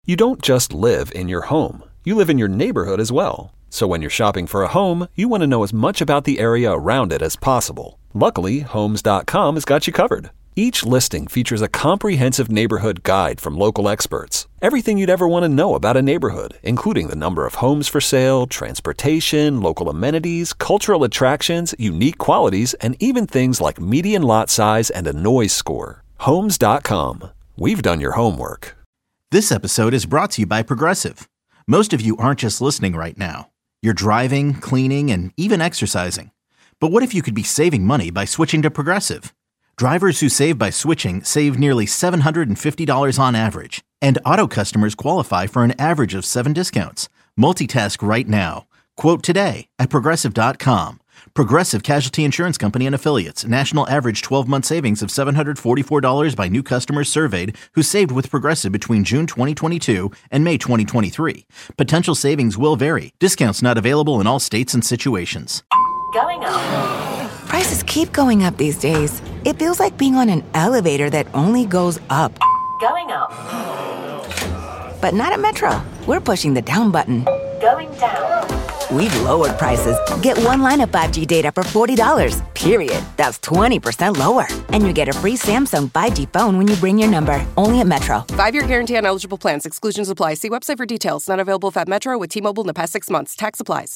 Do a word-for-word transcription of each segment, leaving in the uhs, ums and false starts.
You don't just live in your home. You live in your neighborhood as well. So when you're shopping for a home, you want to know as much about the area around it as possible. Luckily, Homes dot com has got you covered. Each listing features a comprehensive neighborhood guide from local experts. Everything you'd ever want to know about a neighborhood, including the number of homes for sale, transportation, local amenities, cultural attractions, unique qualities, and even things like median lot size and a noise score. Homes dot com. We've done your homework. This episode is brought to you by Progressive. Most of you aren't just listening right now. You're driving, cleaning, and even exercising. But what if you could be saving money by switching to Progressive? Drivers who save by switching save nearly seven hundred fifty dollars on average. And auto customers qualify for an average of seven discounts. Multitask right now. Quote today at Progressive dot com. Progressive Casualty Insurance Company and Affiliates. National average twelve-month savings of seven hundred forty-four dollars by new customers surveyed who saved with Progressive between June twenty twenty-two and May twenty twenty-three. Potential savings will vary. Discounts not available in all states and situations. Going up. Prices keep going up these days. It feels like being on an elevator that only goes up. Going up. But not at Metro. We're pushing the down button. Going down. We've lowered prices. Get one line of five G data for forty dollars, period. That's twenty percent lower. And you get a free Samsung five G phone when you bring your number. Only at Metro. Five-year guarantee on eligible plans. Exclusions apply. See website for details. Not available if at Metro with T-Mobile in the past six months. Tax applies.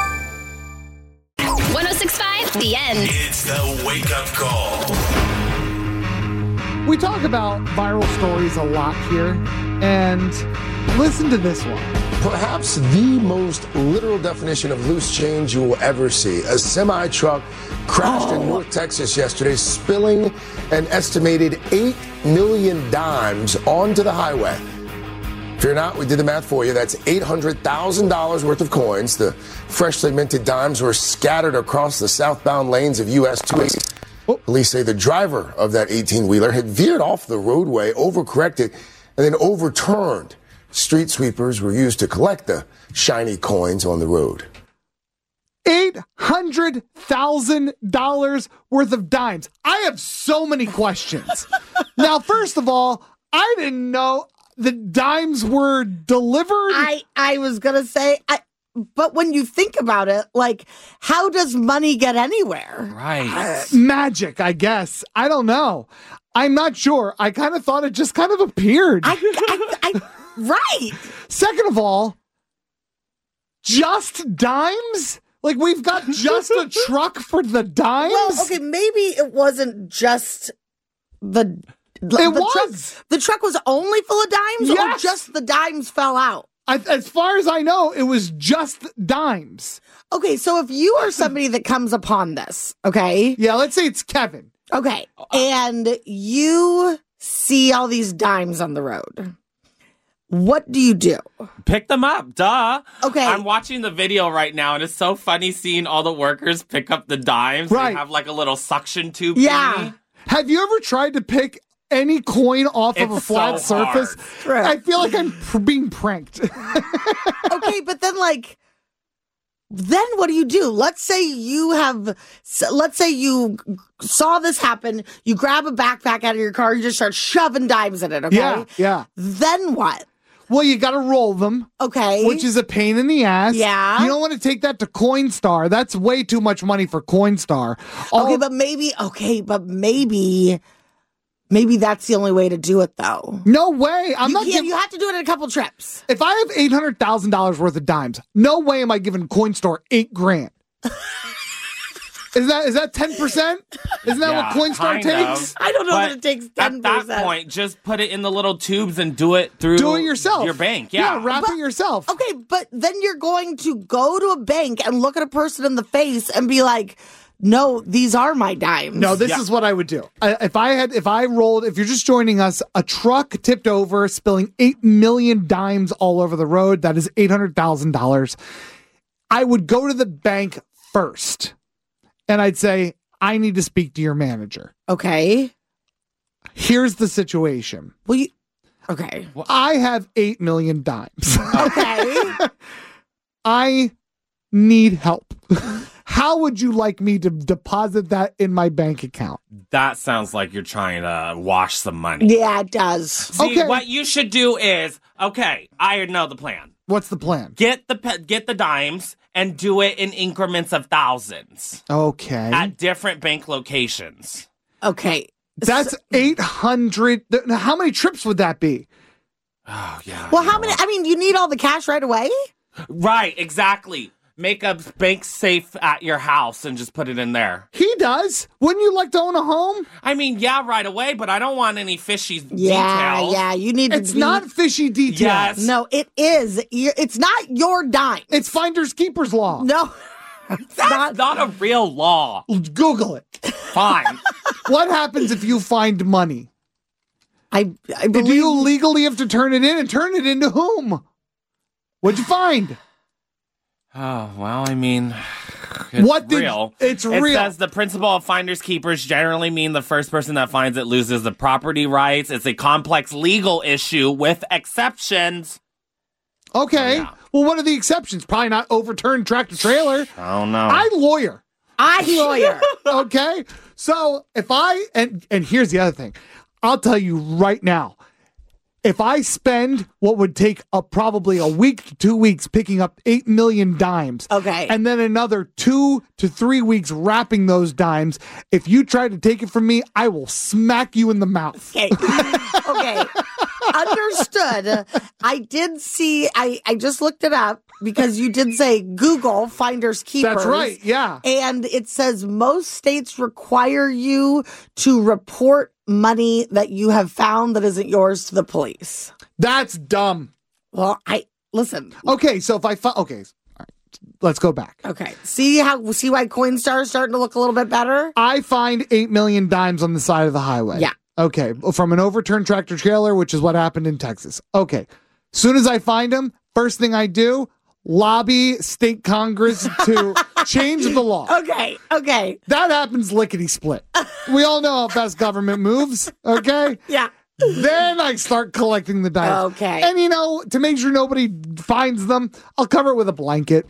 one oh six point five, The End. It's the wake-up call. We talk about viral stories a lot here, and listen to this one. Perhaps the most literal definition of loose change you will ever see. A semi-truck crashed oh. in North Texas yesterday, spilling an estimated eight million dimes onto the highway. Fear not, we did the math for you. That's eight hundred thousand dollars worth of coins. The freshly minted dimes were scattered across the southbound lanes of U S two eighty. Oh. Police say the driver of that eighteen-wheeler had veered off the roadway, overcorrected, and then overturned. Street sweepers were used to collect the shiny coins on the road. eight hundred thousand dollars worth of dimes. I have so many questions. Now, first of all, I didn't know the dimes were delivered. I, I was going to say, I, but when you think about it, like, how does money get anywhere? Right. Uh, magic, I guess. I don't know. I'm not sure. I kind of thought it just kind of appeared. I, I, I, right. Second of all, just dimes? Like, we've got just a truck for the dimes? Well, okay, maybe it wasn't just the... It the was. Truck, the truck was only full of dimes, yes. or just the dimes fell out? I, as far as I know, it was just dimes. Okay, so if you are somebody that comes upon this, okay? Yeah, let's say it's Kevin. Okay, and you see all these dimes on the road. What do you do? Pick them up, duh. Okay. I'm watching the video right now, and it's so funny seeing all the workers pick up the dimes. Right. They have like a little suction tube. Yeah. Thingy. Have you ever tried to pick any coin off it's of a flat so surface? Right. I feel like I'm pr- being pranked. Okay, but then like, then what do you do? Let's say you have, let's say you saw this happen. You grab a backpack out of your car, you just start shoving dimes in it, okay? Yeah, yeah. Then what? Well, you got to roll them. Okay. Which is a pain in the ass. Yeah. You don't want to take that to Coinstar. That's way too much money for Coinstar. Okay, but maybe, okay, but maybe, maybe that's the only way to do it, though. No way. I'm you not can't, giving... You have to do it in a couple trips. If I have eight hundred thousand dollars worth of dimes, no way am I giving Coinstar eight grand. Is that is that ten percent? Isn't that Yeah, what Coinstar takes? Of. I don't know But that it takes ten percent. At that point, just put it in the little tubes and do it through Do it yourself. your bank. Yeah, yeah wrap But- it yourself. Okay, but then you're going to go to a bank and look at a person in the face and be like, no, these are my dimes. No, this Yeah. is what I would do. I, if I had, if I rolled, if you're just joining us, a truck tipped over, spilling eight million dimes all over the road. That is eight hundred thousand dollars. I would go to the bank first, and I'd say, I need to speak to your manager. Okay. Here's the situation. Well, you, okay. I have eight million dimes. Okay. I need help. How would you like me to deposit that in my bank account? That sounds like you're trying to wash some money. Yeah, it does. See, Okay. what you should do is Okay, I know the plan. What's the plan? Get the pe- get the dimes and do it in increments of thousands Okay. at different bank locations. Okay. That's eight hundred. th- How many trips would that be? Oh, yeah. Well, how many? I mean, you need all the cash right away? Right, exactly. Make a bank safe at your house and just put it in there. He does. Wouldn't you like to own a home? I mean, yeah, right away, but I don't want any fishy Yeah, details. yeah. You need to It's be- not fishy details. Yes. No, it is. You- It's not your dime. It's finders keepers law. No. It's That's not. not a real law. Google it. Fine. What happens if you find money? I, I Do believe. you legally have to turn it in, and turn it into whom? What'd you find? Oh, well, I mean, it's What did- real. it's it real. says the principle of finders keepers generally mean the first person that finds it loses the property rights. It's a complex legal issue with exceptions. Okay. Oh, yeah. Well, what are the exceptions? Probably not overturned tractor trailer. I don't know. I lawyer. I lawyer. Okay. So if I and and here's the other thing, I'll tell you right now. If I spend what would take a, probably a week to two weeks picking up eight million dimes, Okay. and then another two to three weeks wrapping those dimes, if you try to take it from me, I will smack you in the mouth. Okay. Okay. Understood. I did see, I, I just looked it up because you did say Google finders keepers. That's right. Yeah. And it says most states require you to report money that you have found that isn't yours to the police. That's dumb. Well, I listen. Okay. So if I find, okay, all right, let's go back. Okay. See how, see why Coinstar is starting to look a little bit better? I find eight million dimes on the side of the highway. Yeah. Okay. From an overturned tractor trailer, which is what happened in Texas. Okay. Soon as I find them, first thing I do, lobby state Congress to change the law. Okay. Okay. That happens lickety split. We all know how fast government moves. Okay. Yeah. Then I start collecting the dimes. Okay. And you know, to make sure nobody finds them, I'll cover it with a blanket.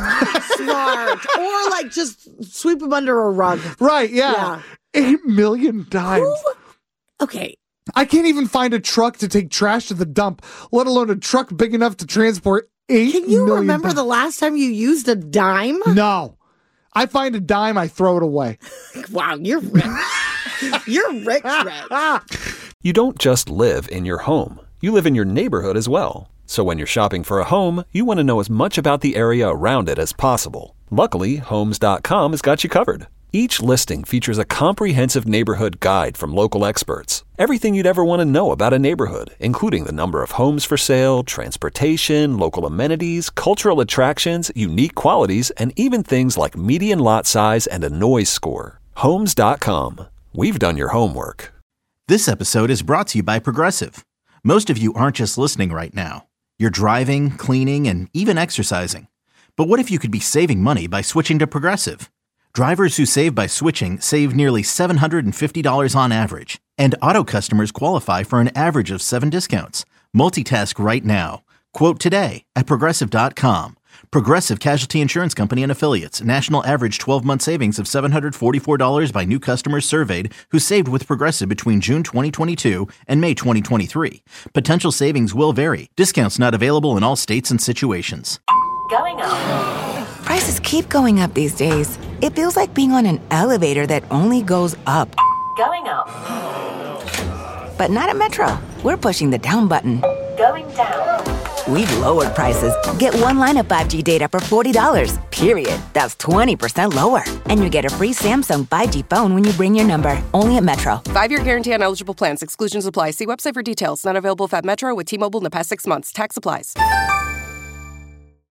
Smart. Or like just sweep them under a rug. Right. Yeah. Yeah. Eight million dimes. Who? Okay. I can't even find a truck to take trash to the dump, let alone a truck big enough to transport eight Can you million remember di- the last time you used a dime? No. I find a dime, I throw it away. Wow, you're rich. You're rich, rich. You don't just live in your home. You live in your neighborhood as well. So when you're shopping for a home, you want to know as much about the area around it as possible. Luckily, Homes dot com has got you covered. Each listing features a comprehensive neighborhood guide from local experts. Everything you'd ever want to know about a neighborhood, including the number of homes for sale, transportation, local amenities, cultural attractions, unique qualities, and even things like median lot size and a noise score. Homes dot com. We've done your homework. This episode is brought to you by Progressive. Most of you aren't just listening right now. You're driving, cleaning, and even exercising. But what if you could be saving money by switching to Progressive? Drivers who save by switching save nearly seven hundred fifty dollars on average. And auto customers qualify for an average of seven discounts. Multitask right now. Quote today at Progressive dot com. Progressive Casualty Insurance Company and Affiliates. National average twelve-month savings of seven hundred forty-four dollars by new customers surveyed who saved with Progressive between June twenty twenty-two and May twenty twenty-three. Potential savings will vary. Discounts not available in all states and situations. Going up. Prices keep going up these days. It feels like being on an elevator that only goes up. Going up. But not at Metro. We're pushing the down button. Going down. We've lowered prices. Get one line of five G data for forty dollars, period. That's twenty percent lower. And you get a free Samsung five G phone when you bring your number. Only at Metro. Five-year guarantee on eligible plans. Exclusions apply. See website for details. Not available if at Metro with T-Mobile in the past six months. Tax applies.